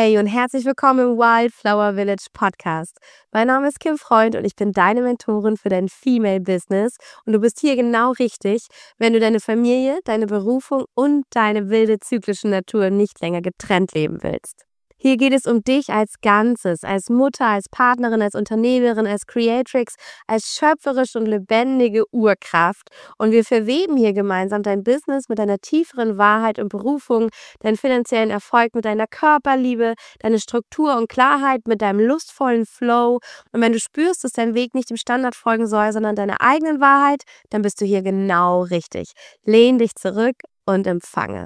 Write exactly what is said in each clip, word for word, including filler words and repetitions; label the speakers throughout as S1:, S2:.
S1: Hey und herzlich willkommen im Wildflower Village Podcast. Mein Name ist Kim Freund und ich bin deine Mentorin für dein Female Business. Und du bist hier genau richtig, wenn du deine Familie, deine Berufung und deine wilde zyklische Natur nicht länger getrennt leben willst. Hier geht es um dich als Ganzes, als Mutter, als Partnerin, als Unternehmerin, als Creatrix, als schöpferisch und lebendige Urkraft. Und wir verweben hier gemeinsam dein Business mit deiner tieferen Wahrheit und Berufung, deinen finanziellen Erfolg mit deiner Körperliebe, deine Struktur und Klarheit mit deinem lustvollen Flow. Und wenn du spürst, dass dein Weg nicht dem Standard folgen soll, sondern deiner eigenen Wahrheit, dann bist du hier genau richtig. Lehn dich zurück und empfange.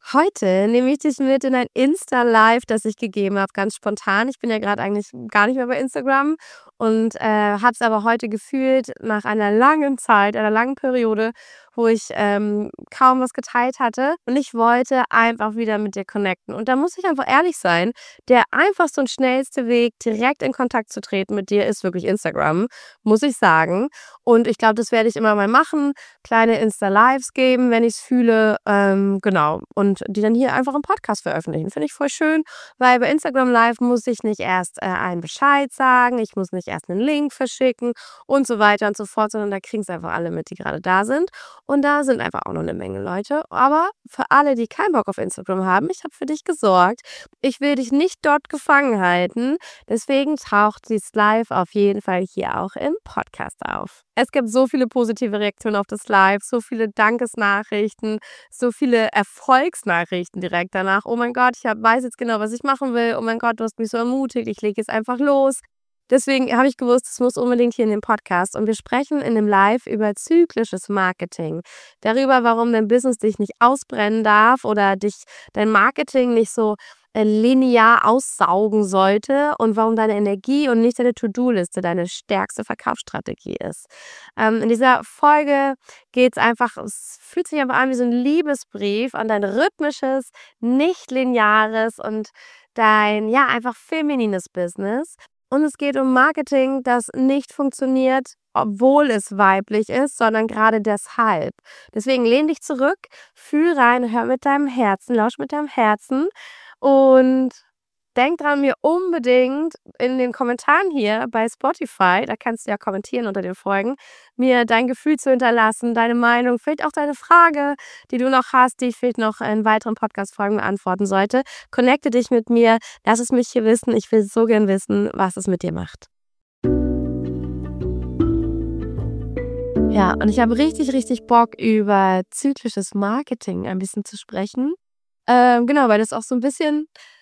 S1: Heute nehme ich dich mit in ein Insta-Live, das ich gegeben habe, ganz spontan. Ich bin ja gerade eigentlich gar nicht mehr bei Instagram und äh, habe es aber heute gefühlt nach einer langen Zeit, einer langen Periode, wo ich ähm, kaum was geteilt hatte. Und ich wollte einfach wieder mit dir connecten. Und da muss ich einfach ehrlich sein, der einfachste und schnellste Weg, direkt in Kontakt zu treten mit dir, ist wirklich Instagram, muss ich sagen. Und ich glaube, das werde ich immer mal machen, kleine Insta-Lives geben, wenn ich es fühle. Ähm, genau. Und die dann hier einfach im Podcast veröffentlichen. Finde ich voll schön, weil bei Instagram Live muss ich nicht erst äh, einen Bescheid sagen, ich muss nicht erst einen Link verschicken und so weiter und so fort, sondern da kriegen es einfach alle mit, die gerade da sind. Und da sind einfach auch noch eine Menge Leute. Aber für alle, die keinen Bock auf Instagram haben, ich habe für dich gesorgt. Ich will dich nicht dort gefangen halten. Deswegen taucht dieses Live auf jeden Fall hier auch im Podcast auf. Es gibt so viele positive Reaktionen auf das Live, so viele Dankesnachrichten, so viele Erfolgsnachrichten direkt danach. Oh mein Gott, ich hab, weiß jetzt genau, was ich machen will. Oh mein Gott, du hast mich so ermutigt. Ich lege jetzt einfach los. Deswegen habe ich gewusst, es muss unbedingt hier in den Podcast. Und wir sprechen in dem Live über zyklisches Marketing. Darüber, warum dein Business dich nicht ausbrennen darf oder dich dein Marketing nicht so äh, linear aussaugen sollte und warum deine Energie und nicht deine To-Do-Liste deine stärkste Verkaufsstrategie ist. Ähm, in dieser Folge geht es einfach, es fühlt sich einfach an wie so ein Liebesbrief an dein rhythmisches, nicht lineares und dein, ja, einfach feminines Business. Und es geht um Marketing, das nicht funktioniert, obwohl es weiblich ist, sondern gerade deshalb. Deswegen lehn dich zurück, fühl rein, hör mit deinem Herzen, lausch mit deinem Herzen und denk dran, mir unbedingt in den Kommentaren hier bei Spotify, da kannst du ja kommentieren unter den Folgen, mir dein Gefühl zu hinterlassen, deine Meinung, vielleicht auch deine Frage, die du noch hast, die ich vielleicht noch in weiteren Podcast-Folgen beantworten sollte. Connecte dich mit mir, lass es mich hier wissen. Ich will so gern wissen, was es mit dir macht. Ja, und ich habe richtig, richtig Bock, über zyklisches Marketing ein bisschen zu sprechen. Ähm, genau, weil das auch so ein bisschen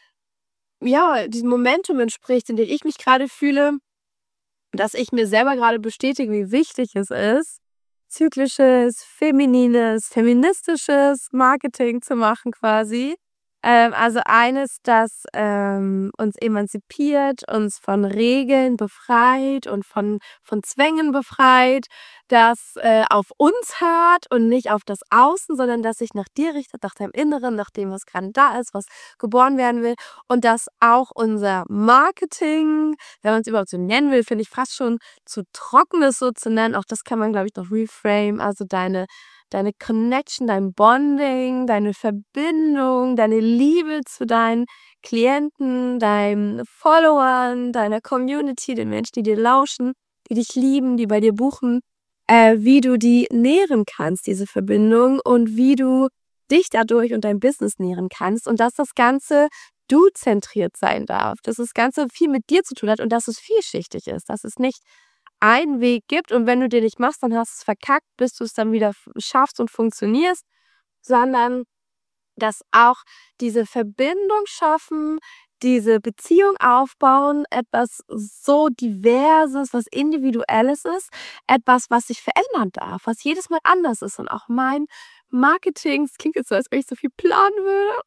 S1: ja, diesem Momentum entspricht, in dem ich mich gerade fühle, dass ich mir selber gerade bestätige, wie wichtig es ist, zyklisches, feminines, feministisches Marketing zu machen quasi. Ähm, also eines, das ähm, uns emanzipiert, uns von Regeln befreit und von, von Zwängen befreit, das äh, auf uns hört und nicht auf das Außen, sondern das sich nach dir richtet, nach deinem Inneren, nach dem, was gerade da ist, was geboren werden will. Und dass auch unser Marketing, wenn man es überhaupt so nennen will, finde ich fast schon zu trocken, es so zu nennen. Auch das kann man, glaube ich, noch reframe. Also deine deine Connection, dein Bonding, deine Verbindung, deine Liebe zu deinen Klienten, deinen Followern, deiner Community, den Menschen, die dir lauschen, die dich lieben, die bei dir buchen, äh, wie du die nähren kannst, diese Verbindung, und wie du dich dadurch und dein Business nähren kannst und dass das Ganze du-zentriert sein darf, dass das Ganze viel mit dir zu tun hat und dass es vielschichtig ist, dass es nicht einen Weg gibt und wenn du den nicht machst, dann hast du es verkackt, bis du es dann wieder schaffst und funktionierst, sondern dass auch diese Verbindung schaffen, diese Beziehung aufbauen, etwas so Diverses, was Individuelles ist, etwas, was sich verändern darf, was jedes Mal anders ist. Und auch mein Marketing, es klingt jetzt so, als wenn ich so viel planen würde.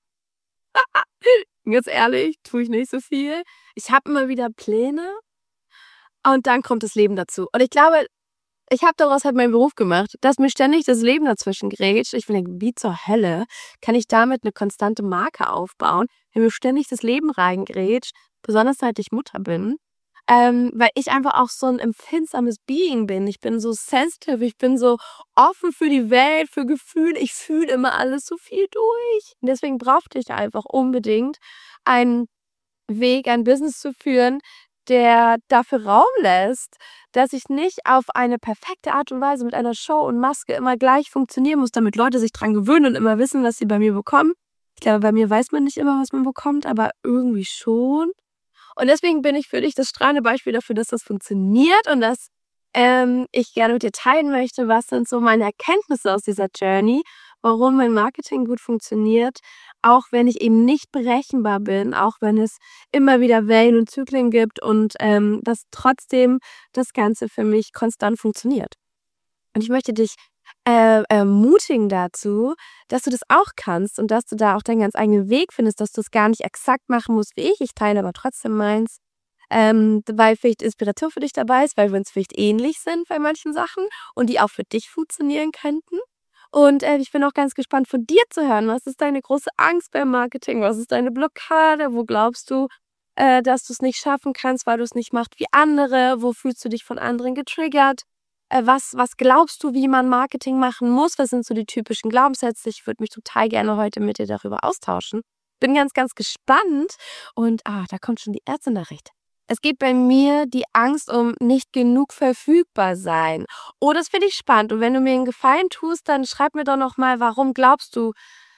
S1: Ganz ehrlich, tue ich nicht so viel. Ich habe immer wieder Pläne. Und dann kommt das Leben dazu. Und ich glaube, ich habe daraus halt meinen Beruf gemacht, dass mir ständig das Leben dazwischen grätscht. Ich denke, wie zur Hölle kann ich damit eine konstante Marke aufbauen, wenn mir ständig das Leben reingrätscht, besonders seit ich Mutter bin. Ähm, weil ich einfach auch so ein empfindsames Being bin. Ich bin so sensitive, ich bin so offen für die Welt, für Gefühle. Ich fühle immer alles so viel durch. Und deswegen brauchte ich einfach unbedingt einen Weg, ein Business zu führen, der dafür Raum lässt, dass ich nicht auf eine perfekte Art und Weise mit einer Show und Maske immer gleich funktionieren muss, damit Leute sich dran gewöhnen und immer wissen, was sie bei mir bekommen. Ich glaube, bei mir weiß man nicht immer, was man bekommt, aber irgendwie schon. Und deswegen bin ich für dich das strahlende Beispiel dafür, dass das funktioniert und dass ähm, ich gerne mit dir teilen möchte, was sind so meine Erkenntnisse aus dieser Journey, warum mein Marketing gut funktioniert, auch wenn ich eben nicht berechenbar bin, auch wenn es immer wieder Wellen und Zyklen gibt und ähm, dass trotzdem das Ganze für mich konstant funktioniert. Und ich möchte dich äh, ermutigen dazu, dass du das auch kannst und dass du da auch deinen ganz eigenen Weg findest, dass du es gar nicht exakt machen musst wie ich. Ich teile aber trotzdem meins, ähm, weil vielleicht Inspiration für dich dabei ist, weil wir uns vielleicht ähnlich sind bei manchen Sachen und die auch für dich funktionieren könnten. Und äh, ich bin auch ganz gespannt von dir zu hören. Was ist deine große Angst beim Marketing? Was ist deine Blockade? Wo glaubst du, äh, dass du es nicht schaffen kannst, weil du es nicht machst wie andere? Wo fühlst du dich von anderen getriggert? Äh, was, was glaubst du, wie man Marketing machen muss? Was sind so die typischen Glaubenssätze? Ich würde mich total gerne heute mit dir darüber austauschen. Bin ganz, ganz gespannt. Und ah, da kommt schon die erste Nachricht. Es geht bei mir die Angst um nicht genug verfügbar sein. Oh, das finde ich spannend. Und wenn du mir einen Gefallen tust, dann schreib mir doch noch mal, warum glaubst du,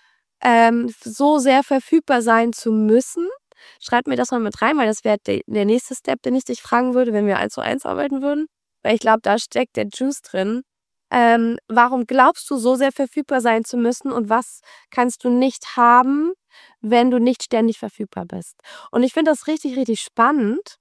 S1: ähm, so sehr verfügbar sein zu müssen? Schreib mir das mal mit rein, weil das wäre de der nächste Step, den ich dich fragen würde, wenn wir eins zu eins arbeiten würden. Weil ich glaube, da steckt der Juice drin. Ähm, warum glaubst du, so sehr verfügbar sein zu müssen und was kannst du nicht haben, wenn du nicht ständig verfügbar bist? Und ich finde das richtig, richtig spannend,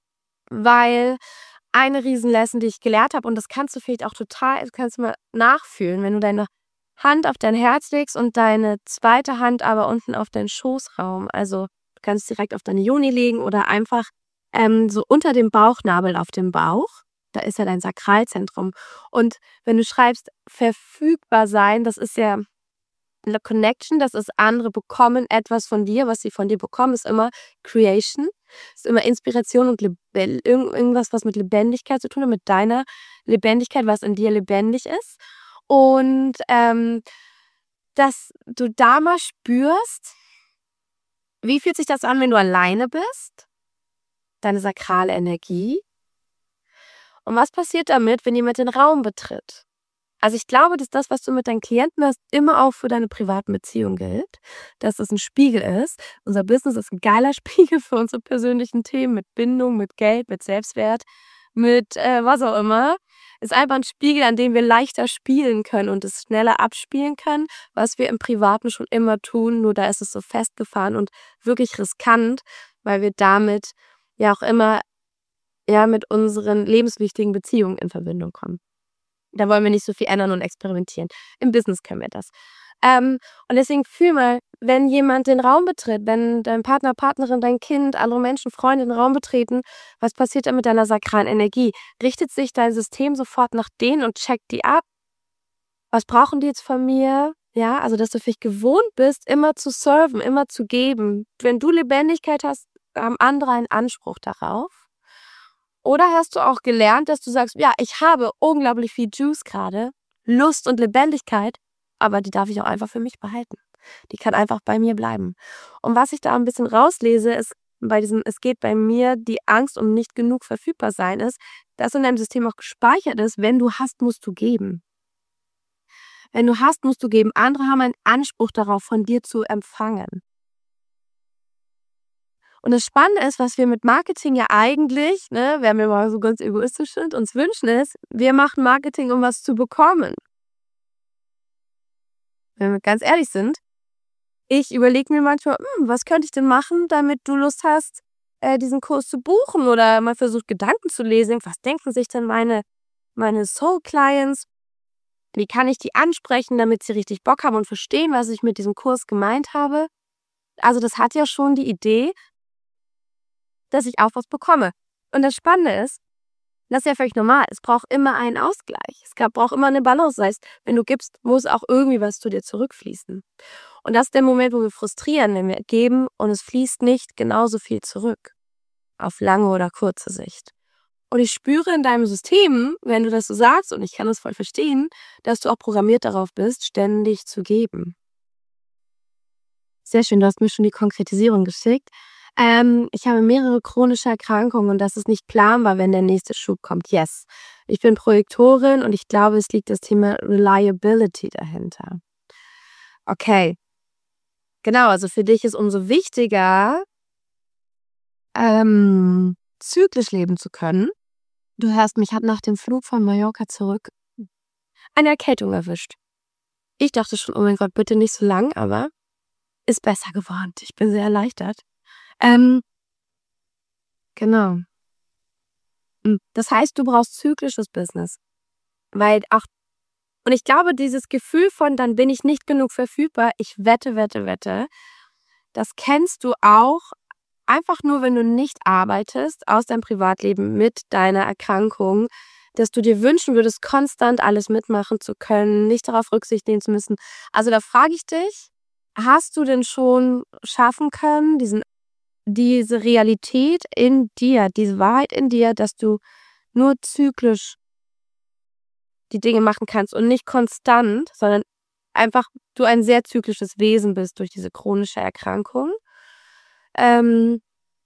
S1: weil eine Riesenlesson, die ich gelehrt habe, und das kannst du vielleicht auch total, das kannst du mal nachfühlen, wenn du deine Hand auf dein Herz legst und deine zweite Hand aber unten auf deinen Schoßraum. Also du kannst direkt auf deine Joni legen oder einfach ähm, so unter dem Bauchnabel auf dem Bauch. Da ist ja dein Sakralzentrum. Und wenn du schreibst, verfügbar sein, das ist ja eine Connection, das ist, andere bekommen etwas von dir, was sie von dir bekommen, ist immer Creation, ist immer Inspiration und Lebe- irgend- irgendwas, was mit Lebendigkeit zu tun hat, mit deiner Lebendigkeit, was in dir lebendig ist. Und ähm, dass du da mal spürst, wie fühlt sich das an, wenn du alleine bist? Deine sakrale Energie. Und was passiert damit, wenn jemand den Raum betritt? Also ich glaube, dass das, was du mit deinen Klienten hast, immer auch für deine privaten Beziehungen gilt. Dass es ein Spiegel ist. Unser Business ist ein geiler Spiegel für unsere persönlichen Themen mit Bindung, mit Geld, mit Selbstwert, mit äh, was auch immer. Ist einfach ein Spiegel, an dem wir leichter spielen können und es schneller abspielen können, was wir im Privaten schon immer tun. Nur da ist es so festgefahren und wirklich riskant, weil wir damit ja auch immer ja mit unseren lebenswichtigen Beziehungen in Verbindung kommen. Da wollen wir nicht so viel ändern und experimentieren. Im Business können wir das. Ähm, und deswegen fühl mal, wenn jemand den Raum betritt, wenn dein Partner, Partnerin, dein Kind, andere Menschen, Freunde den Raum betreten, was passiert dann mit deiner sakralen Energie? Richtet sich dein System sofort nach denen und checkt die ab? Was brauchen die jetzt von mir? Ja, also dass du vielleicht gewohnt bist, immer zu serven, immer zu geben. Wenn du Lebendigkeit hast, haben andere einen Anspruch darauf. Oder hast du auch gelernt, dass du sagst, ja, ich habe unglaublich viel Juice gerade, Lust und Lebendigkeit, aber die darf ich auch einfach für mich behalten. Die kann einfach bei mir bleiben. Und was ich da ein bisschen rauslese, ist bei diesem, es geht bei mir, die Angst um nicht genug verfügbar sein ist, dass in deinem System auch gespeichert ist, wenn du hast, musst du geben. Wenn du hast, musst du geben. Andere haben einen Anspruch darauf, von dir zu empfangen. Und das Spannende ist, was wir mit Marketing ja eigentlich, ne, wenn wir mal so ganz egoistisch sind, uns wünschen ist, wir machen Marketing, um was zu bekommen. Wenn wir ganz ehrlich sind, ich überlege mir manchmal, hm, was könnte ich denn machen, damit du Lust hast, äh, diesen Kurs zu buchen oder mal versucht, Gedanken zu lesen. Was denken sich denn meine, meine Soul-Clients? Wie kann ich die ansprechen, damit sie richtig Bock haben und verstehen, was ich mit diesem Kurs gemeint habe? Also das hat ja schon die Idee, dass ich auch was bekomme. Und das Spannende ist, das ist ja völlig normal. Es braucht immer einen Ausgleich. Es gab- braucht immer eine Balance. Das heißt, wenn du gibst, muss auch irgendwie was zu dir zurückfließen. Und das ist der Moment, wo wir frustrieren, wenn wir geben und es fließt nicht genauso viel zurück. Auf lange oder kurze Sicht. Und ich spüre in deinem System, wenn du das so sagst, und ich kann das voll verstehen, dass du auch programmiert darauf bist, ständig zu geben. Sehr schön, du hast mir schon die Konkretisierung geschickt. Ähm, ich habe mehrere chronische Erkrankungen und das ist nicht planbar, wenn der nächste Schub kommt. Yes. Ich bin Projektorin und ich glaube, es liegt das Thema Reliability dahinter. Okay. Genau, also für dich ist umso wichtiger, ähm, zyklisch leben zu können. Du hörst, mich hat nach dem Flug von Mallorca zurück eine Erkältung erwischt. Ich dachte schon, oh mein Gott, bitte nicht so lang, aber ist besser geworden. Ich bin sehr erleichtert. Ähm, genau. Hm, Das heißt, du brauchst zyklisches Business. Weil auch, und ich glaube, dieses Gefühl von, dann bin ich nicht genug verfügbar, ich wette, wette, wette, das kennst du auch einfach nur, wenn du nicht arbeitest, aus deinem Privatleben mit deiner Erkrankung, dass du dir wünschen würdest, konstant alles mitmachen zu können, nicht darauf Rücksicht nehmen zu müssen. Also da frage ich dich, hast du denn schon schaffen können, diesen, diese Realität in dir, diese Wahrheit in dir, dass du nur zyklisch die Dinge machen kannst und nicht konstant, sondern einfach du ein sehr zyklisches Wesen bist durch diese chronische Erkrankung? Ähm,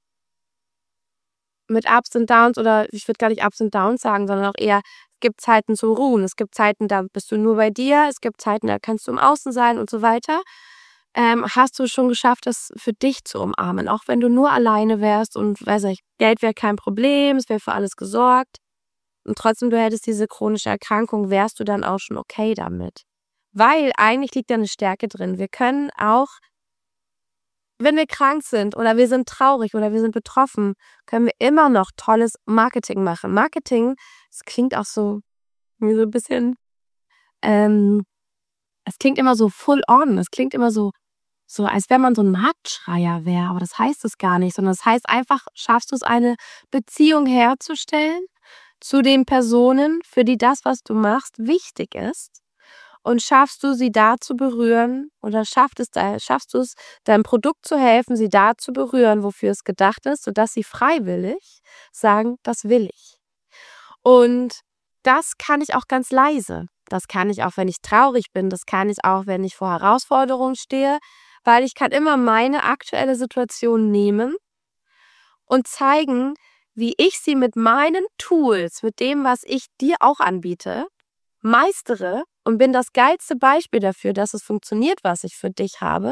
S1: mit Ups und Downs, oder ich würde gar nicht Ups und Downs sagen, sondern auch eher, es gibt Zeiten zum Ruhen, es gibt Zeiten, da bist du nur bei dir, es gibt Zeiten, da kannst du im Außen sein und so weiter. Ähm, hast du schon geschafft, das für dich zu umarmen, auch wenn du nur alleine wärst und, weiß ich, Geld wäre kein Problem, es wäre für alles gesorgt und trotzdem du hättest diese chronische Erkrankung, wärst du dann auch schon okay damit? Weil eigentlich liegt da eine Stärke drin. Wir können auch, wenn wir krank sind oder wir sind traurig oder wir sind betroffen, können wir immer noch tolles Marketing machen. Marketing, es klingt auch so wie so ein bisschen, ähm, es klingt immer so full on. Es klingt immer so, so als wenn man so ein Marktschreier wäre, aber das heißt es gar nicht, sondern das heißt einfach, schaffst du es, eine Beziehung herzustellen zu den Personen, für die das, was du machst, wichtig ist. Und schaffst du sie da zu berühren oder schafft es, schaffst du es, deinem Produkt zu helfen, sie da zu berühren, wofür es gedacht ist, sodass sie freiwillig sagen, das will ich. Und das kann ich auch ganz leise. Das kann ich auch, wenn ich traurig bin. Das kann ich auch, wenn ich vor Herausforderungen stehe, weil ich kann immer meine aktuelle Situation nehmen und zeigen, wie ich sie mit meinen Tools, mit dem, was ich dir auch anbiete, meistere und bin das geilste Beispiel dafür, dass es funktioniert, was ich für dich habe.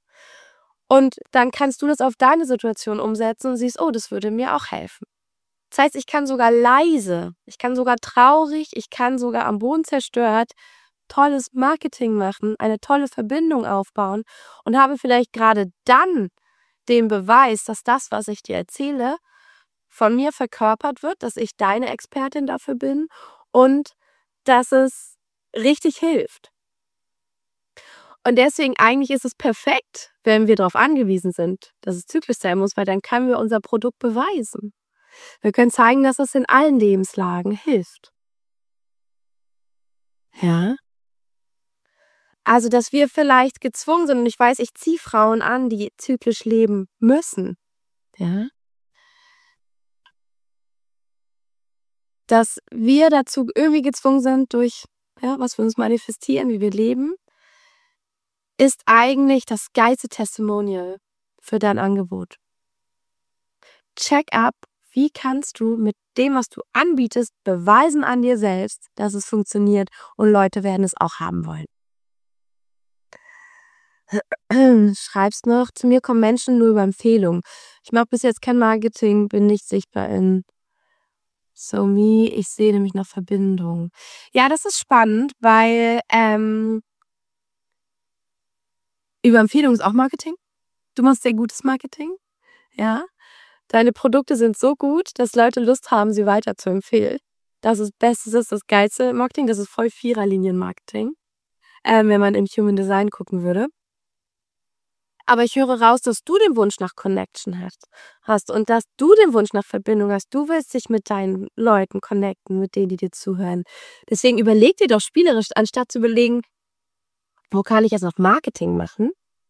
S1: Und dann kannst du das auf deine Situation umsetzen und siehst, oh, das würde mir auch helfen. Das heißt, ich kann sogar leise, ich kann sogar traurig, ich kann sogar am Boden zerstört tolles Marketing machen, eine tolle Verbindung aufbauen und habe vielleicht gerade dann den Beweis, dass das, was ich dir erzähle, von mir verkörpert wird, dass ich deine Expertin dafür bin und dass es richtig hilft. Und deswegen eigentlich ist es perfekt, wenn wir darauf angewiesen sind, dass es zyklisch sein muss, weil dann können wir unser Produkt beweisen. Wir können zeigen, dass es in allen Lebenslagen hilft. Ja. Also, dass wir vielleicht gezwungen sind, und ich weiß, ich ziehe Frauen an, die zyklisch leben müssen. Ja. Dass wir dazu irgendwie gezwungen sind durch, ja, was wir uns manifestieren, wie wir leben, ist eigentlich das geilste Testimonial für dein Angebot. Check up, wie kannst du mit dem, was du anbietest, beweisen an dir selbst, dass es funktioniert und Leute werden es auch haben wollen. Schreibst noch, zu mir kommen Menschen nur über Empfehlungen. Ich mache bis jetzt kein Marketing, bin nicht sichtbar in SoMe, ich sehe nämlich nach Verbindung. Ja, das ist spannend, weil ähm, über Empfehlung ist auch Marketing. Du machst sehr gutes Marketing. Ja. Deine Produkte sind so gut, dass Leute Lust haben, sie weiter zu empfehlen. Das ist Bestes, das ist das geilste Marketing. Das ist voll Viererlinien-Marketing, ähm, wenn man im Human Design gucken würde. Aber ich höre raus, dass du den Wunsch nach Connection hast, hast und dass du den Wunsch nach Verbindung hast. Du willst dich mit deinen Leuten connecten, mit denen, die dir zuhören. Deswegen überleg dir doch spielerisch, anstatt zu überlegen, wo kann ich jetzt noch Marketing machen?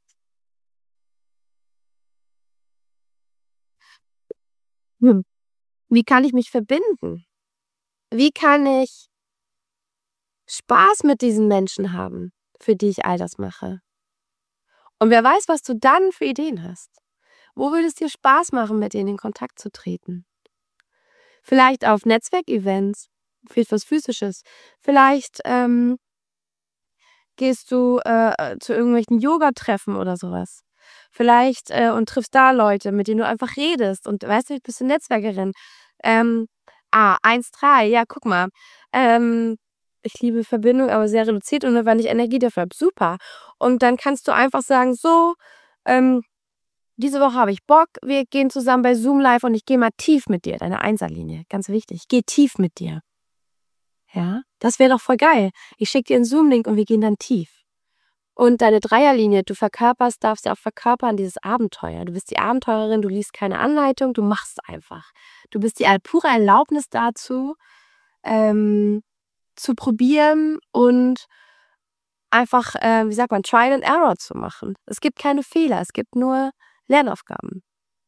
S1: Hm. Wie kann ich mich verbinden? Wie kann ich Spaß mit diesen Menschen haben, für die ich all das mache? Und wer weiß, was du dann für Ideen hast. Wo würde es dir Spaß machen, mit denen in Kontakt zu treten? Vielleicht auf Netzwerkevents, für was Physisches. Vielleicht ähm, gehst du äh, zu irgendwelchen Yoga-Treffen oder sowas. Vielleicht äh, und triffst da Leute, mit denen du einfach redest und weißt du, bist du Netzwerkerin. Ähm, ah, eins drei, ja, guck mal. Ähm, ich liebe Verbindung, aber sehr reduziert und wenn ich Energie dafür habe, super. Und dann kannst du einfach sagen, so, ähm, diese Woche habe ich Bock, wir gehen zusammen bei Zoom live und ich gehe mal tief mit dir, deine Einserlinie, ganz wichtig, geh tief mit dir. Ja, das wäre doch voll geil. Ich schicke dir einen Zoom-Link und wir gehen dann tief. Und deine Dreierlinie, du verkörperst, darfst ja auch verkörpern dieses Abenteuer. Du bist die Abenteurerin, du liest keine Anleitung, du machst einfach. Du bist die pure Erlaubnis dazu, ähm, zu probieren und einfach, äh, wie sagt man, Trial and Error zu machen. Es gibt keine Fehler, es gibt nur Lernaufgaben.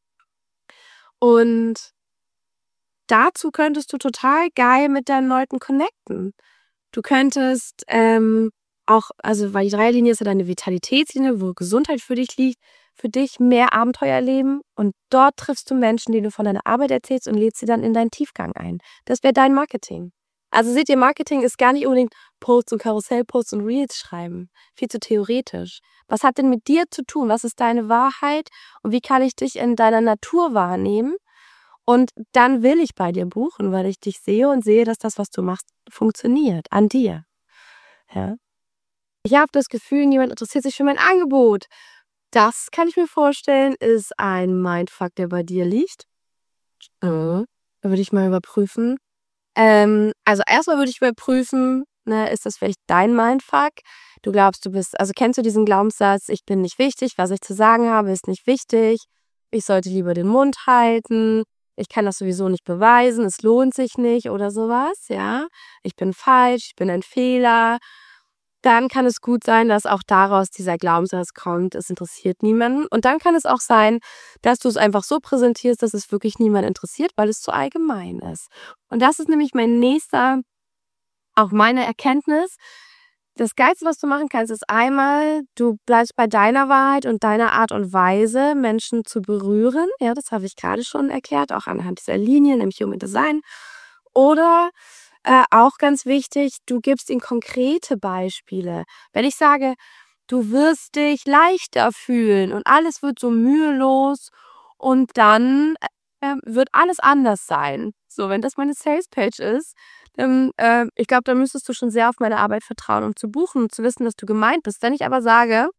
S1: Und dazu könntest du total geil mit deinen Leuten connecten. Du könntest ähm, auch, also weil die Dreierlinie ist ja deine Vitalitätslinie, wo Gesundheit für dich liegt, für dich mehr Abenteuer erleben und dort triffst du Menschen, denen du von deiner Arbeit erzählst und lädst sie dann in deinen Tiefgang ein. Das wäre dein Marketing. Also seht ihr, Marketing ist gar nicht unbedingt Posts und Karussellposts und Reels schreiben. Viel zu theoretisch. Was hat denn mit dir zu tun? Was ist deine Wahrheit? Und wie kann ich dich in deiner Natur wahrnehmen? Und dann will ich bei dir buchen, weil ich dich sehe und sehe, dass das, was du machst, funktioniert. An dir. Ja. Ich habe das Gefühl, niemand interessiert sich für mein Angebot. Das kann ich mir vorstellen, ist ein Mindfuck, der bei dir liegt. Da würde ich mal überprüfen. Ähm, also erstmal würde ich überprüfen, ne, ist das vielleicht dein Mindfuck? Du glaubst, du bist, also kennst du diesen Glaubenssatz, ich bin nicht wichtig, was ich zu sagen habe, ist nicht wichtig, ich sollte lieber den Mund halten, ich kann das sowieso nicht beweisen, es lohnt sich nicht oder sowas, ja. Ich bin falsch, ich bin ein Fehler. Dann kann es gut sein, dass auch daraus dieser Glaubenssatz kommt, es interessiert niemanden. Und dann kann es auch sein, dass du es einfach so präsentierst, dass es wirklich niemand interessiert, weil es zu allgemein ist. Und das ist nämlich mein nächster, auch meine Erkenntnis. Das Geilste, was du machen kannst, ist einmal, du bleibst bei deiner Wahrheit und deiner Art und Weise, Menschen zu berühren. Ja, das habe ich gerade schon erklärt, auch anhand dieser Linie, nämlich Human Design. Oder äh, auch ganz wichtig, du gibst ihnen konkrete Beispiele. Wenn ich sage, du wirst dich leichter fühlen und alles wird so mühelos und dann äh, wird alles anders sein. So, wenn das meine Sales-Page ist, dann, äh, ich glaube, da müsstest du schon sehr auf meine Arbeit vertrauen, um zu buchen und zu wissen, dass du gemeint bist. Wenn ich aber sage,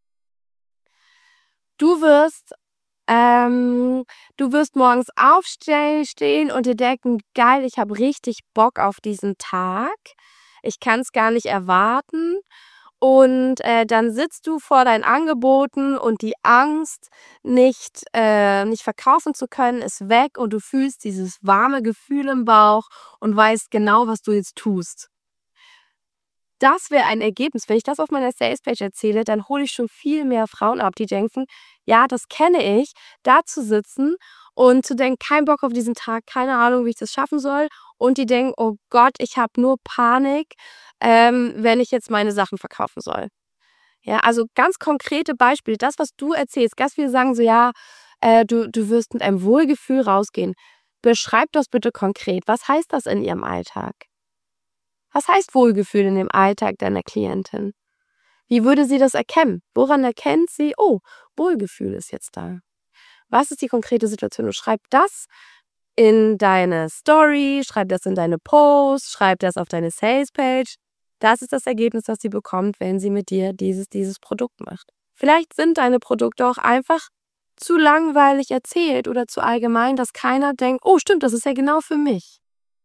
S1: du wirst ähm, du wirst morgens aufstehen und dir denken, geil, ich habe richtig Bock auf diesen Tag. Ich kann es gar nicht erwarten. Und äh, dann sitzt du vor deinen Angeboten und die Angst, nicht, äh, nicht verkaufen zu können, ist weg und du fühlst dieses warme Gefühl im Bauch und weißt genau, was du jetzt tust. Das wäre ein Ergebnis. Wenn ich das auf meiner Salespage erzähle, dann hole ich schon viel mehr Frauen ab, die denken, ja, das kenne ich, da zu sitzen und zu denken, kein Bock auf diesen Tag, keine Ahnung, wie ich das schaffen soll. Und die denken, oh Gott, ich habe nur Panik, ähm, wenn ich jetzt meine Sachen verkaufen soll. Ja, also ganz konkrete Beispiele. Das, was du erzählst, ganz viele sagen so, ja, äh, du, du wirst mit einem Wohlgefühl rausgehen. Beschreib das bitte konkret. Was heißt das in ihrem Alltag? Was heißt Wohlgefühl in dem Alltag deiner Klientin? Wie würde sie das erkennen? Woran erkennt sie, oh, Wohlgefühl ist jetzt da? Was ist die konkrete Situation? Du schreib das in deine Story, schreib das in deine Posts, schreib das auf deine Salespage. Das ist das Ergebnis, das sie bekommt, wenn sie mit dir dieses, dieses Produkt macht. Vielleicht sind deine Produkte auch einfach zu langweilig erzählt oder zu allgemein, dass keiner denkt, oh stimmt, das ist ja genau für mich.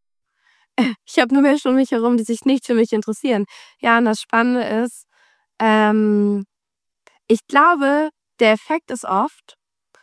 S1: Ich habe nur Menschen um mich herum, die sich nicht für mich interessieren. Ja, und das Spannende ist, ähm, ich glaube, der Effekt ist oft,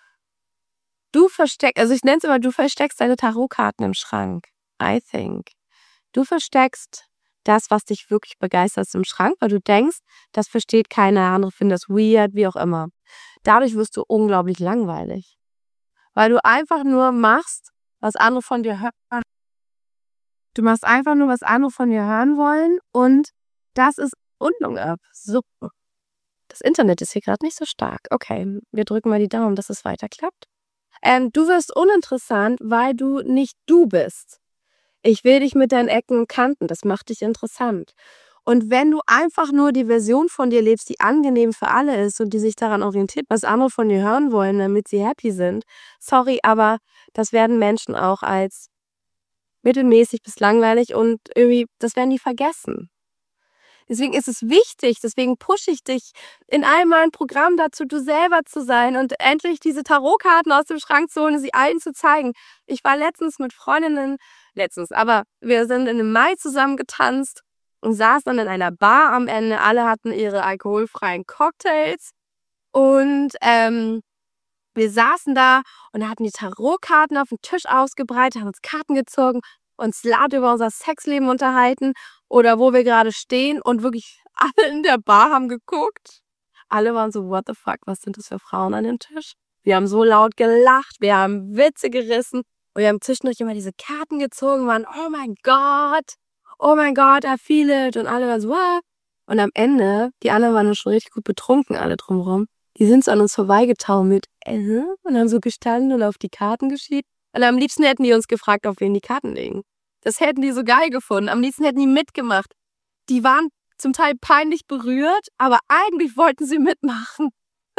S1: du versteckst, also ich nenne es immer, du versteckst deine Tarotkarten im Schrank. I think. Du versteckst das, was dich wirklich begeistert, im Schrank, weil du denkst, das versteht keiner, andere finden das weird, wie auch immer. Dadurch wirst du unglaublich langweilig. Weil du einfach nur machst, was andere von dir hören. Du machst einfach nur, was andere von dir hören wollen und das ist Rundung ab. So. Das Internet ist hier gerade nicht so stark. Okay, wir drücken mal die Daumen, dass es weiter klappt. Ähm, du wirst uninteressant, weil du nicht du bist. Ich will dich mit deinen Ecken und Kanten, das macht dich interessant. Und wenn du einfach nur die Version von dir lebst, die angenehm für alle ist und die sich daran orientiert, was andere von dir hören wollen, damit sie happy sind, sorry, aber das werden Menschen auch als mittelmäßig bis langweilig und irgendwie, das werden die vergessen. Deswegen ist es wichtig, deswegen pushe ich dich in all meinen Programmen dazu, du selber zu sein und endlich diese Tarotkarten aus dem Schrank zu holen und sie allen zu zeigen. Ich war letztens mit Freundinnen, letztens, aber wir sind in dem Mai zusammen getanzt und saßen dann in einer Bar am Ende. Alle hatten ihre alkoholfreien Cocktails und ähm, wir saßen da und hatten die Tarotkarten auf dem Tisch ausgebreitet, haben uns Karten gezogen, uns laut über unser Sexleben unterhalten oder wo wir gerade stehen und wirklich alle in der Bar haben geguckt. Alle waren so, what the fuck, was sind das für Frauen an dem Tisch? Wir haben so laut gelacht, wir haben Witze gerissen und wir haben zwischendurch immer diese Karten gezogen, waren, oh mein Gott, oh mein Gott, I feel it. Und alle waren so, what? Und am Ende, die anderen waren schon richtig gut betrunken, alle drumherum. Die sind so an uns vorbeigetaumelt äh, und haben so gestanden und auf die Karten geschielt. Und am liebsten hätten die uns gefragt, auf wen die Karten legen. Das hätten die so geil gefunden. Am liebsten hätten die mitgemacht. Die waren zum Teil peinlich berührt, aber eigentlich wollten sie mitmachen.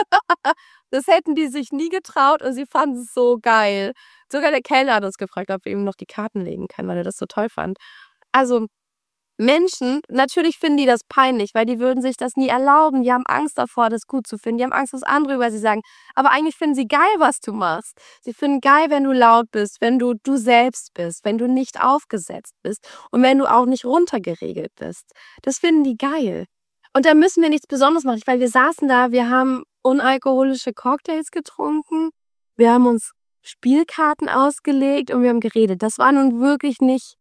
S1: Das hätten die sich nie getraut und sie fanden es so geil. Sogar der Kellner hat uns gefragt, ob wir ihm noch die Karten legen können, weil er das so toll fand. Also Menschen, natürlich finden die das peinlich, weil die würden sich das nie erlauben. Die haben Angst davor, das gut zu finden. Die haben Angst, was andere über sie sagen. Aber eigentlich finden sie geil, was du machst. Sie finden geil, wenn du laut bist, wenn du du selbst bist, wenn du nicht aufgesetzt bist und wenn du auch nicht runtergeregelt bist. Das finden die geil. Und da müssen wir nichts Besonderes machen, weil wir saßen da, wir haben unalkoholische Cocktails getrunken, wir haben uns Spielkarten ausgelegt und wir haben geredet. Das war nun wirklich nicht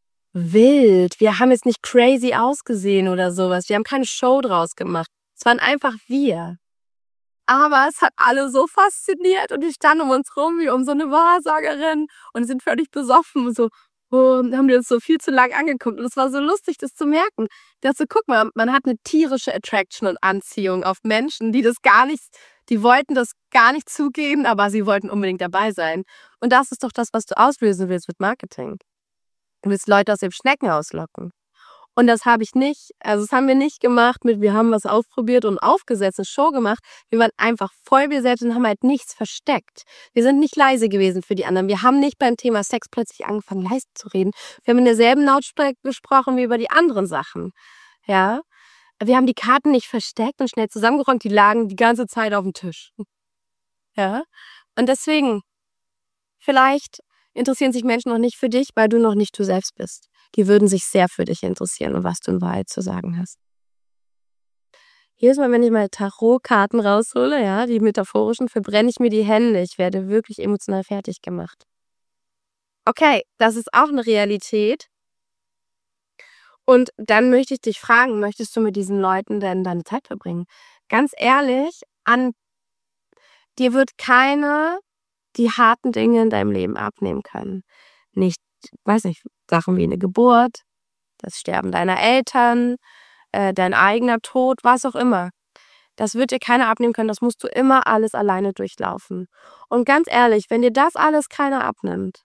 S1: wild. Wir haben jetzt nicht crazy ausgesehen oder sowas. Wir haben keine Show draus gemacht. Es waren einfach wir. Aber es hat alle so fasziniert und die standen um uns rum wie um so eine Wahrsagerin und sind völlig besoffen und so, oh, haben die uns so viel zu lang angeguckt. Und es war so lustig, das zu merken. Dazu, guck mal, man hat eine tierische Attraction und Anziehung auf Menschen, die das gar nicht, die wollten das gar nicht zugeben, aber sie wollten unbedingt dabei sein. Und das ist doch das, was du auslösen willst mit Marketing. Du willst Leute aus dem Schneckenhaus locken. Und das habe ich nicht, also das haben wir nicht gemacht mit, wir haben was ausprobiert und aufgesetzt, eine Show gemacht. Wir waren einfach voll wir selbst und haben halt nichts versteckt. Wir sind nicht leise gewesen für die anderen. Wir haben nicht beim Thema Sex plötzlich angefangen, leise zu reden. Wir haben in derselben Lautstärke gesprochen wie über die anderen Sachen. Ja, wir haben die Karten nicht versteckt und schnell zusammengeräumt, die lagen die ganze Zeit auf dem Tisch. Ja, und deswegen, vielleicht interessieren sich Menschen noch nicht für dich, weil du noch nicht du selbst bist. Die würden sich sehr für dich interessieren und was du in Wahrheit zu sagen hast. Jedes Mal, wenn ich mal Tarotkarten raushole, ja, die metaphorischen, verbrenne ich mir die Hände. Ich werde wirklich emotional fertig gemacht. Okay, das ist auch eine Realität. Und dann möchte ich dich fragen, möchtest du mit diesen Leuten denn deine Zeit verbringen? Ganz ehrlich, an dir wird keine die harten Dinge in deinem Leben abnehmen können. Nicht, weiß nicht, Sachen wie eine Geburt, das Sterben deiner Eltern, äh, dein eigener Tod, was auch immer. Das wird dir keiner abnehmen können, das musst du immer alles alleine durchlaufen. Und ganz ehrlich, wenn dir das alles keiner abnimmt,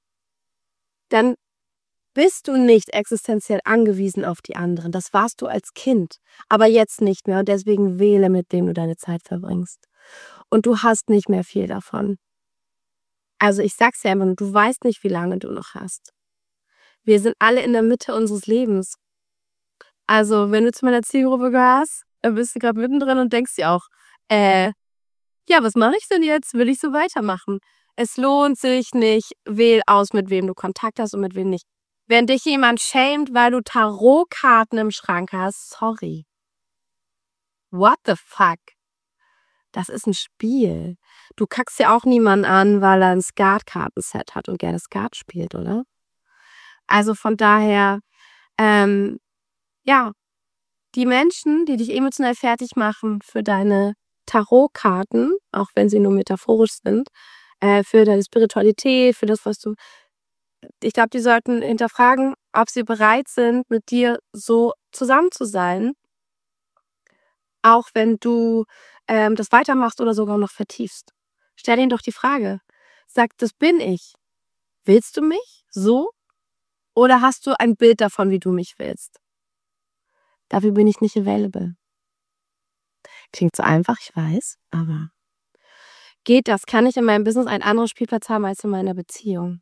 S1: dann bist du nicht existenziell angewiesen auf die anderen. Das warst du als Kind, aber jetzt nicht mehr und deswegen wähle, mit wem du deine Zeit verbringst. Und du hast nicht mehr viel davon. Also ich sag's dir einfach, du weißt nicht, wie lange du noch hast. Wir sind alle in der Mitte unseres Lebens. Also wenn du zu meiner Zielgruppe gehörst, dann bist du gerade mittendrin und denkst dir auch, äh, ja, was mache ich denn jetzt? Will ich so weitermachen? Es lohnt sich nicht. Wähl aus, mit wem du Kontakt hast und mit wem nicht. Wenn dich jemand schämt, weil du Tarotkarten im Schrank hast, sorry. What the fuck? Das ist ein Spiel. Du kackst ja auch niemanden an, weil er ein Skatkartenset hat und gerne Skat spielt, oder? Also von daher, ähm, ja, die Menschen, die dich emotional fertig machen für deine Tarotkarten, auch wenn sie nur metaphorisch sind, äh, für deine Spiritualität, für das, was du, ich glaube, die sollten hinterfragen, ob sie bereit sind, mit dir so zusammen zu sein, auch wenn du ähm, das weitermachst oder sogar noch vertiefst. Stell ihnen doch die Frage, sagt, das bin ich. Willst du mich so? Oder hast du ein Bild davon, wie du mich willst? Dafür bin ich nicht available. Klingt so einfach, ich weiß, aber geht das? Kann ich in meinem Business einen anderen Spielplatz haben als in meiner Beziehung?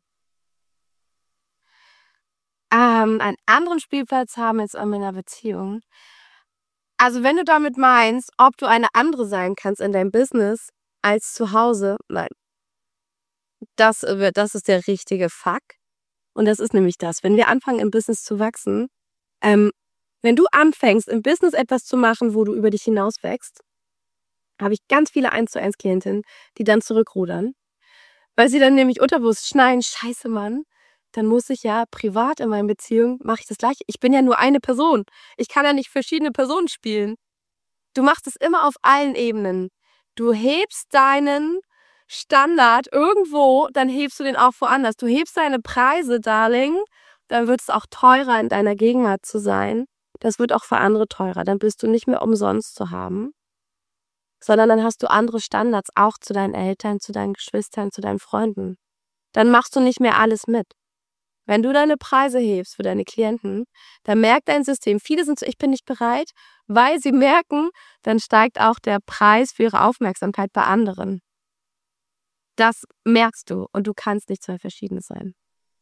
S1: Ähm, einen anderen Spielplatz haben als in meiner Beziehung? Also wenn du damit meinst, ob du eine andere sein kannst in deinem Business als zu Hause, nein. Das, äh, das ist der richtige Fuck. Und das ist nämlich das, wenn wir anfangen, im Business zu wachsen, ähm, wenn du anfängst, im Business etwas zu machen, wo du über dich hinaus wächst, habe ich ganz viele eins zu eins Klientinnen, die dann zurückrudern, weil sie dann nämlich unterbewusst schneiden, scheiße Mann, dann muss ich ja privat in meinen Beziehungen, mache ich das Gleiche. Ich bin ja nur eine Person. Ich kann ja nicht verschiedene Personen spielen. Du machst es immer auf allen Ebenen. Du hebst deinen Standard irgendwo, dann hebst du den auch woanders. Du hebst deine Preise, Darling, dann wird es auch teurer, in deiner Gegenwart zu sein. Das wird auch für andere teurer. Dann bist du nicht mehr umsonst zu haben, sondern dann hast du andere Standards, auch zu deinen Eltern, zu deinen Geschwistern, zu deinen Freunden. Dann machst du nicht mehr alles mit. Wenn du deine Preise hebst für deine Klienten, dann merkt dein System, viele sind so, ich bin nicht bereit, weil sie merken, dann steigt auch der Preis für ihre Aufmerksamkeit bei anderen. Das merkst du und du kannst nicht zwei verschiedene sein.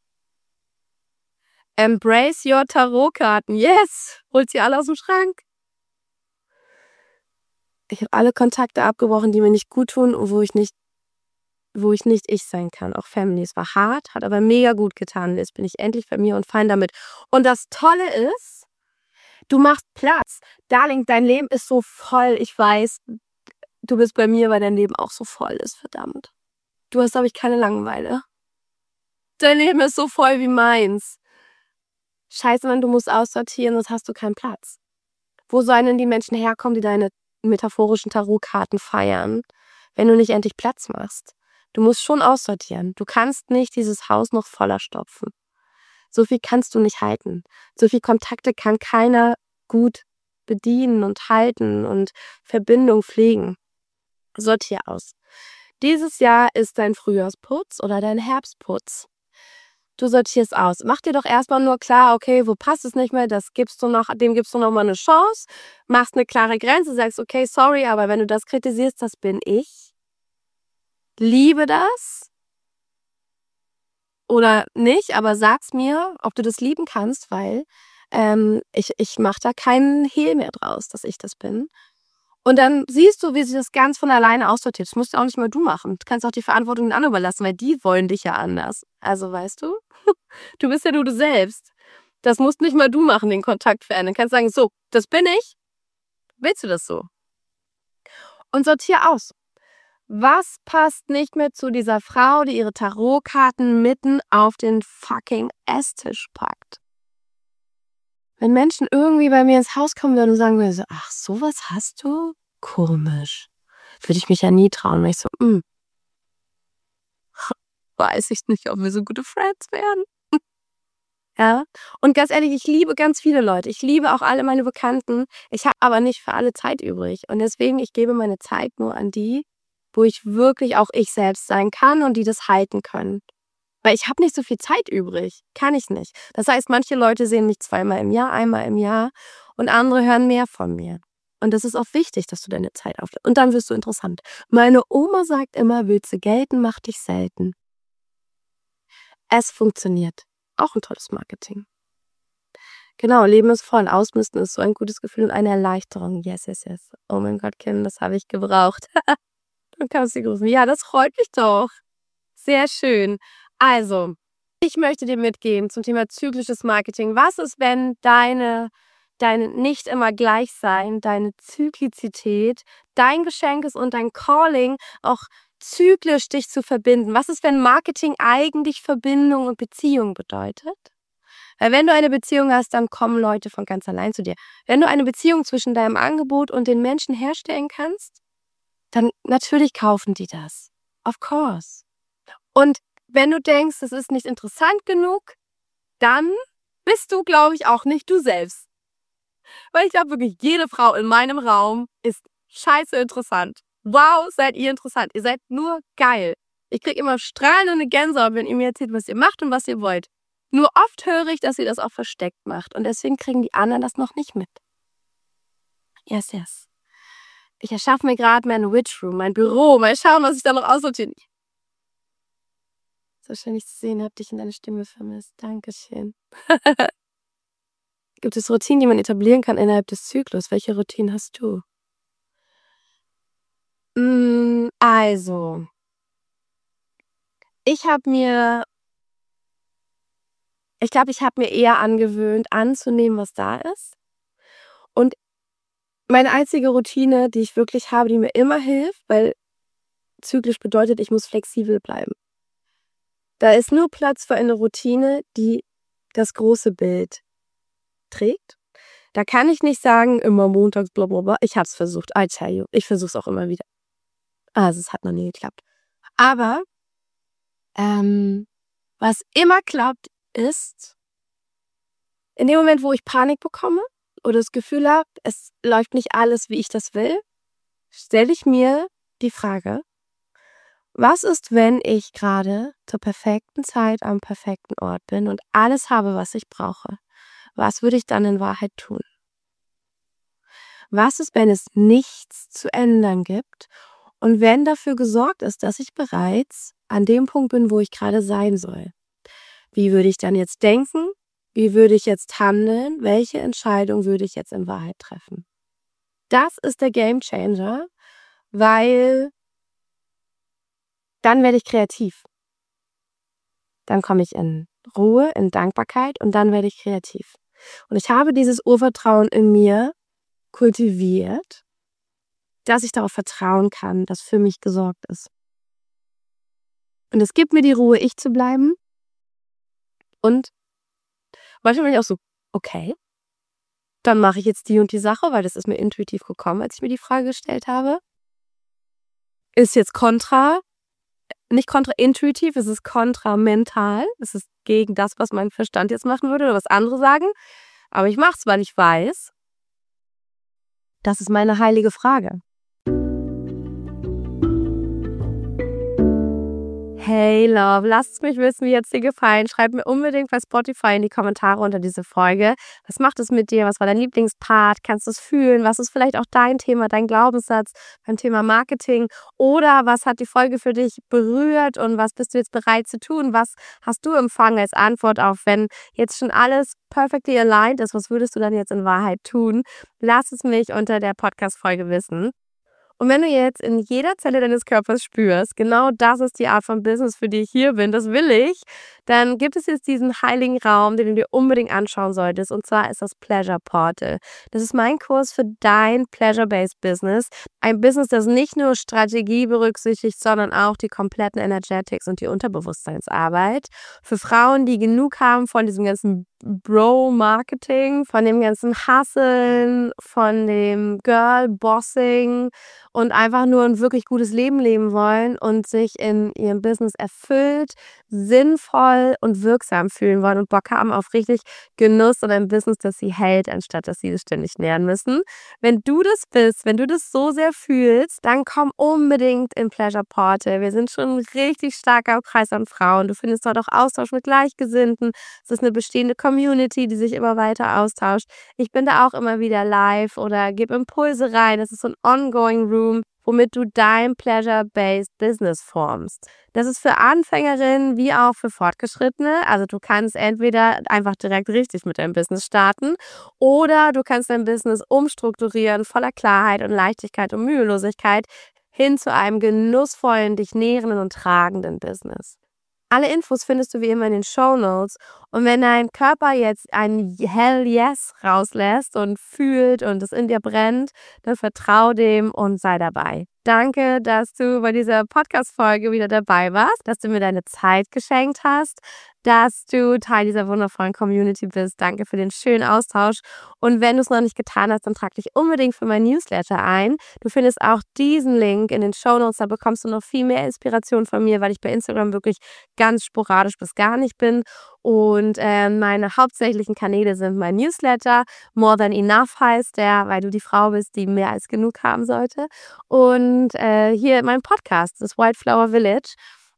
S1: Embrace your Tarotkarten. Yes! Holt sie alle aus dem Schrank. Ich habe alle Kontakte abgebrochen, die mir nicht gut tun und wo ich nicht, wo ich nicht ich sein kann. Auch Family. Es war hart, hat aber mega gut getan. Jetzt bin ich endlich bei mir und fein damit. Und das Tolle ist, du machst Platz. Darling, dein Leben ist so voll. Ich weiß, du bist bei mir, weil dein Leben auch so voll ist. Verdammt. Du hast, glaube ich, keine Langeweile. Dein Leben ist so voll wie meins. Scheiße, Mann, du musst aussortieren, sonst hast du keinen Platz. Wo sollen denn die Menschen herkommen, die deine metaphorischen Tarotkarten feiern, wenn du nicht endlich Platz machst? Du musst schon aussortieren. Du kannst nicht dieses Haus noch voller stopfen. So viel kannst du nicht halten. So viel Kontakte kann keiner gut bedienen und halten und Verbindung pflegen. Sortier aus. Dieses Jahr ist dein Frühjahrsputz oder dein Herbstputz. Du sortierst aus. Mach dir doch erstmal nur klar, okay, wo passt es nicht mehr, das gibst du noch, dem gibst du noch mal eine Chance, machst eine klare Grenze, sagst, okay, sorry, aber wenn du das kritisierst, das bin ich. Liebe das. Oder nicht, aber sag's mir, ob du das lieben kannst, weil ähm, ich, ich mache da keinen Hehl mehr draus, dass ich das bin. Und dann siehst du, wie sich das ganz von alleine aussortiert. Das musst du auch nicht mal du machen. Du kannst auch die Verantwortung den anderen überlassen, weil die wollen dich ja anders. Also, weißt du, du bist ja du, du selbst. Das musst nicht mal du machen, den Kontakt verändern. Du kannst sagen, so, das bin ich. Willst du das so? Und sortier aus. Was passt nicht mehr zu dieser Frau, die ihre Tarotkarten mitten auf den fucking Esstisch packt? Wenn Menschen irgendwie bei mir ins Haus kommen würden und sagen würden, so, ach, sowas hast du? Komisch. Würde ich mich ja nie trauen, weil ich so, mh, weiß ich nicht, ob wir so gute Friends werden. Ja, und ganz ehrlich, ich liebe ganz viele Leute. Ich liebe auch alle meine Bekannten. Ich habe aber nicht für alle Zeit übrig. Und deswegen, ich gebe meine Zeit nur an die, wo ich wirklich auch ich selbst sein kann und die das halten können. Weil ich habe nicht so viel Zeit übrig. Kann ich nicht. Das heißt, manche Leute sehen mich zweimal im Jahr, einmal im Jahr und andere hören mehr von mir. Und das ist auch wichtig, dass du deine Zeit auflässt. Und dann wirst du interessant. Meine Oma sagt immer, willst du gelten, mach dich selten. Es funktioniert. Auch ein tolles Marketing. Genau, Leben ist voll. Ausmisten ist so ein gutes Gefühl und eine Erleichterung. Yes, yes, yes. Oh mein Gott, Kim, das habe ich gebraucht. Dann kannst du grüßen. Ja, das freut mich doch. Sehr schön. Also, ich möchte dir mitgeben zum Thema zyklisches Marketing. Was ist, wenn deine, dein nicht immer gleich sein, deine Zyklizität, dein Geschenk ist und dein Calling auch zyklisch dich zu verbinden? Was ist, wenn Marketing eigentlich Verbindung und Beziehung bedeutet? Weil wenn du eine Beziehung hast, dann kommen Leute von ganz allein zu dir. Wenn du eine Beziehung zwischen deinem Angebot und den Menschen herstellen kannst, dann natürlich kaufen die das. Of course. Und wenn du denkst, das ist nicht interessant genug, dann bist du, glaube ich, auch nicht du selbst. Weil ich glaube wirklich, jede Frau in meinem Raum ist scheiße interessant. Wow, seid ihr interessant. Ihr seid nur geil. Ich kriege immer strahlende Gänsehaut, wenn ihr mir erzählt, was ihr macht und was ihr wollt. Nur oft höre ich, dass ihr das auch versteckt macht. Und deswegen kriegen die anderen das noch nicht mit. Yes, yes. Ich erschaffe mir gerade mein Witch Room, mein Büro. Mal schauen, was ich da noch aussortiere. So schön, dich zu sehen, hab dich in deine Stimme vermisst. Dankeschön. Gibt es Routinen, die man etablieren kann innerhalb des Zyklus? Welche Routinen hast du? Mm, also, ich habe mir, ich glaube, ich habe mir eher angewöhnt, anzunehmen, was da ist. Und meine einzige Routine, die ich wirklich habe, die mir immer hilft, weil zyklisch bedeutet, ich muss flexibel bleiben. Da ist nur Platz für eine Routine, die das große Bild trägt. Da kann ich nicht sagen, immer montags, blablabla. Ich habe es versucht, I tell you. Ich versuche es auch immer wieder. Also es hat noch nie geklappt. Aber ähm, was immer klappt, ist, in dem Moment, wo ich Panik bekomme oder das Gefühl habe, es läuft nicht alles, wie ich das will, stelle ich mir die Frage, was ist, wenn ich gerade zur perfekten Zeit am perfekten Ort bin und alles habe, was ich brauche? Was würde ich dann in Wahrheit tun? Was ist, wenn es nichts zu ändern gibt und wenn dafür gesorgt ist, dass ich bereits an dem Punkt bin, wo ich gerade sein soll? Wie würde ich dann jetzt denken? Wie würde ich jetzt handeln? Welche Entscheidung würde ich jetzt in Wahrheit treffen? Das ist der Gamechanger, weil dann werde ich kreativ. Dann komme ich in Ruhe, in Dankbarkeit und dann werde ich kreativ. Und ich habe dieses Urvertrauen in mir kultiviert, dass ich darauf vertrauen kann, dass für mich gesorgt ist. Und es gibt mir die Ruhe, ich zu bleiben. Und manchmal bin ich auch so, okay, dann mache ich jetzt die und die Sache, weil das ist mir intuitiv gekommen, als ich mir die Frage gestellt habe. Ist jetzt kontra, nicht kontraintuitiv, es ist kontramental. Es ist gegen das, was mein Verstand jetzt machen würde oder was andere sagen. Aber ich mache es, weil ich weiß, das ist meine heilige Frage. Hey Love, lasst mich wissen, wie jetzt dir gefallen. Schreib mir unbedingt bei Spotify in die Kommentare unter diese Folge. Was macht es mit dir? Was war dein Lieblingspart? Kannst du es fühlen? Was ist vielleicht auch dein Thema, dein Glaubenssatz beim Thema Marketing? Oder was hat die Folge für dich berührt und was bist du jetzt bereit zu tun? Was hast du empfangen als Antwort auf, wenn jetzt schon alles perfectly aligned ist? Was würdest du dann jetzt in Wahrheit tun? Lass es mich unter der Podcast-Folge wissen. Und wenn du jetzt in jeder Zelle deines Körpers spürst, genau das ist die Art von Business, für die ich hier bin, das will ich, dann gibt es jetzt diesen heiligen Raum, den du dir unbedingt anschauen solltest. Und zwar ist das Pleasure Portal. Das ist mein Kurs für dein Pleasure-Based Business. Ein Business, das nicht nur Strategie berücksichtigt, sondern auch die kompletten Energetics und die Unterbewusstseinsarbeit. Für Frauen, die genug haben von diesem ganzen Bro-Marketing, von dem ganzen Hustlen, von dem Girl-Bossing und einfach nur ein wirklich gutes Leben leben wollen und sich in ihrem Business erfüllt, sinnvoll und wirksam fühlen wollen und Bock haben auf richtig Genuss und ein Business, das sie hält, anstatt dass sie es ständig nähren müssen. Wenn du das bist, wenn du das so sehr fühlst, dann komm unbedingt in Pleasure Portal. Wir sind schon ein richtig starker Kreis an Frauen. Du findest dort auch Austausch mit Gleichgesinnten. Es ist eine bestehende Community, die sich immer weiter austauscht. Ich bin da auch immer wieder live oder gebe Impulse rein. Es ist so ein ongoing Room, womit du dein Pleasure-Based Business formst. Das ist für Anfängerinnen wie auch für Fortgeschrittene. Also du kannst entweder einfach direkt richtig mit deinem Business starten oder du kannst dein Business umstrukturieren, voller Klarheit und Leichtigkeit und Mühelosigkeit hin zu einem genussvollen, dich nährenden und tragenden Business. Alle Infos findest du wie immer in den Shownotes. Und wenn dein Körper jetzt ein Hell Yes rauslässt und fühlt und es in dir brennt, dann vertrau dem und sei dabei. Danke, dass du bei dieser Podcast-Folge wieder dabei warst, dass du mir deine Zeit geschenkt hast, dass du Teil dieser wundervollen Community bist. Danke für den schönen Austausch. Und wenn du es noch nicht getan hast, dann trag dich unbedingt für mein Newsletter ein. Du findest auch diesen Link in den Shownotes. Da bekommst du noch viel mehr Inspiration von mir, weil ich bei Instagram wirklich ganz sporadisch bis gar nicht bin. Und äh, meine hauptsächlichen Kanäle sind mein Newsletter. More Than Enough heißt der, weil du die Frau bist, die mehr als genug haben sollte. Und äh, hier mein Podcast, das Wildflower Village.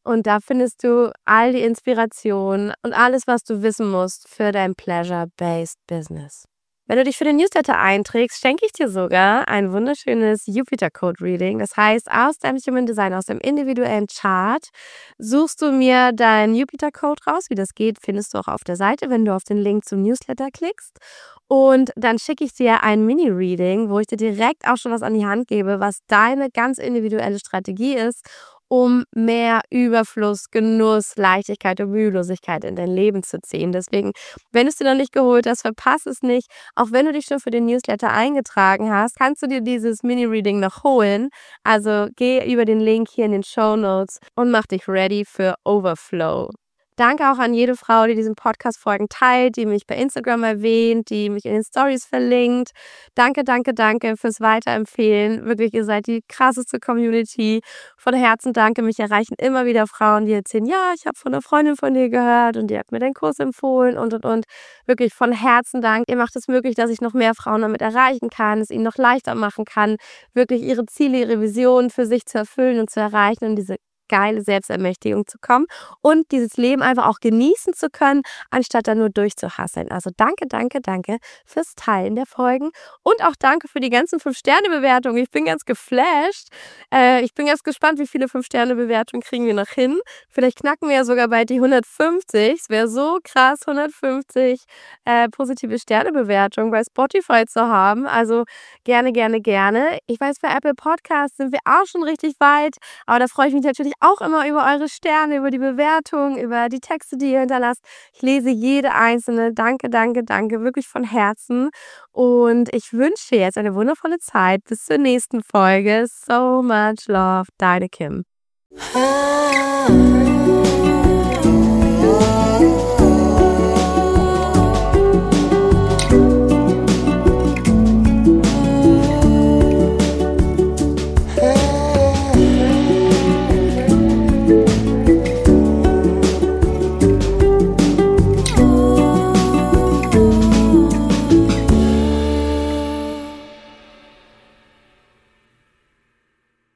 S1: Und da findest du all die Inspiration und alles, was du wissen musst für dein Pleasure-Based Business. Wenn du dich für den Newsletter einträgst, schenke ich dir sogar ein wunderschönes Jupiter-Code-Reading. Das heißt, aus deinem Human Design, aus dem individuellen Chart, suchst du mir deinen Jupiter-Code raus. Wie das geht, findest du auch auf der Seite, wenn du auf den Link zum Newsletter klickst. Und dann schicke ich dir ein Mini-Reading, wo ich dir direkt auch schon was an die Hand gebe, was deine ganz individuelle Strategie ist, um mehr Überfluss, Genuss, Leichtigkeit und Mühelosigkeit in dein Leben zu ziehen. Deswegen, wenn du es dir noch nicht geholt hast, verpass es nicht. Auch wenn du dich schon für den Newsletter eingetragen hast, kannst du dir dieses Mini-Reading noch holen. Also geh über den Link hier in den Shownotes und mach dich ready für Overflow. Danke auch an jede Frau, die diesen Podcast-Folgen teilt, die mich bei Instagram erwähnt, die mich in den Stories verlinkt. Danke, danke, danke fürs Weiterempfehlen. Wirklich, ihr seid die krasseste Community. Von Herzen danke. Mich erreichen immer wieder Frauen, die erzählen, ja, ich habe von einer Freundin von dir gehört und die hat mir den Kurs empfohlen und, und, und. Wirklich von Herzen Dank. Ihr macht es möglich, dass ich noch mehr Frauen damit erreichen kann, es ihnen noch leichter machen kann, wirklich ihre Ziele, ihre Visionen für sich zu erfüllen und zu erreichen und diese geile Selbstermächtigung zu kommen und dieses Leben einfach auch genießen zu können, anstatt da nur durchzuhasseln. Also danke, danke, danke fürs Teilen der Folgen und auch danke für die ganzen fünf Sterne Bewertungen. Ich bin ganz geflasht. Äh, ich bin ganz gespannt, wie viele fünf Sterne Bewertungen kriegen wir noch hin. Vielleicht knacken wir ja sogar bald die hundertfünfzig. Es wäre so krass, hundertfünfzig äh, positive Sterne Bewertungen bei Spotify zu haben. Also gerne, gerne, gerne. Ich weiß, bei Apple Podcasts sind wir auch schon richtig weit, aber da freue ich mich natürlich auch immer über eure Sterne, über die Bewertung, über die Texte, die ihr hinterlasst. Ich lese jede einzelne. Danke, danke, danke, wirklich von Herzen. Und ich wünsche dir jetzt eine wundervolle Zeit. Bis zur nächsten Folge. So much love, deine Kim.